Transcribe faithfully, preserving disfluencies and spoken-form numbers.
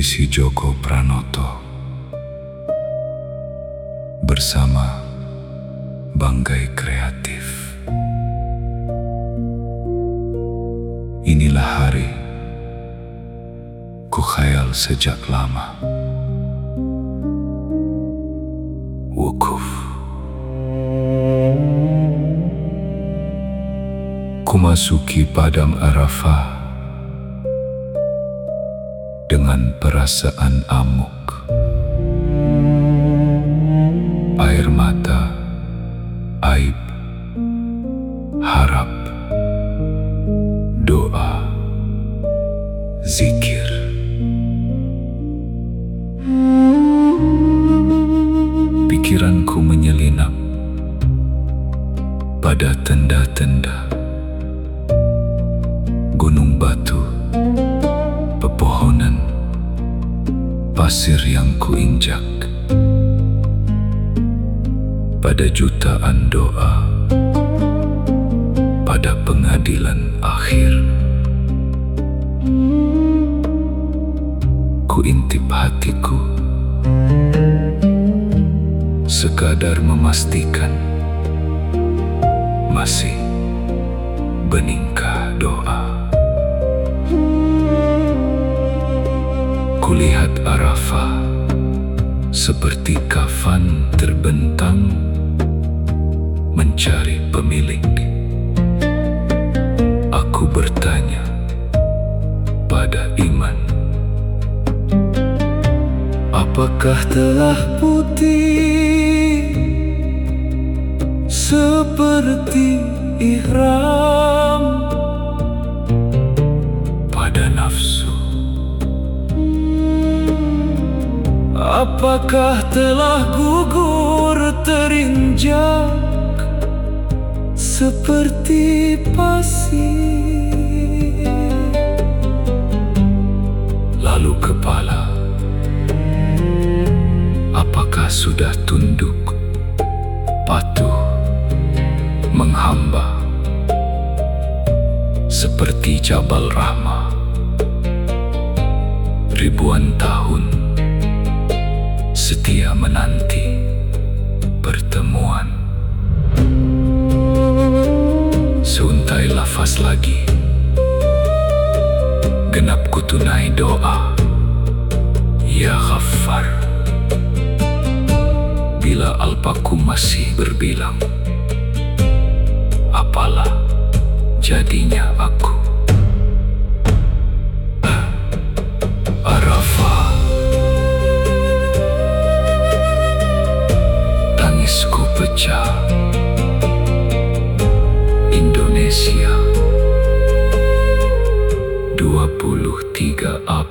Puisi Djoko Pranoto bersama Banggai Kreatif. Inilah hari ku khayal sejak lama. Wukuf. Ku masuki padang Arafah dengan perasaan amuk, air mata, aib, harap, doa, zikir. Pikiranku menyelinap pada tenda-tenda, gunung batu, pepohonan, pasir yang kuinjak, pada jutaan doa, pada pengadilan akhir. Kuintip hatiku, sekadar memastikan masih beningkah doa. Kulihat Arafah seperti kafan terbentang mencari pemilik. Aku bertanya pada iman, apakah telah putih seperti ihram? Pada nafsu, apakah telah gugur terinjak seperti pasir? Lalu kepala, apakah sudah tunduk, patuh, menghamba seperti Jabal Rahmah? Ribuan tahun setia menanti pertemuan. Seuntai lafaz lagi, genap kutunai doa, Ya Ghaffar. Bila alpaku masih berbilang, apalah jadinya aku? Arafah, tangisku pecah. Indonesia, dua puluh tiga April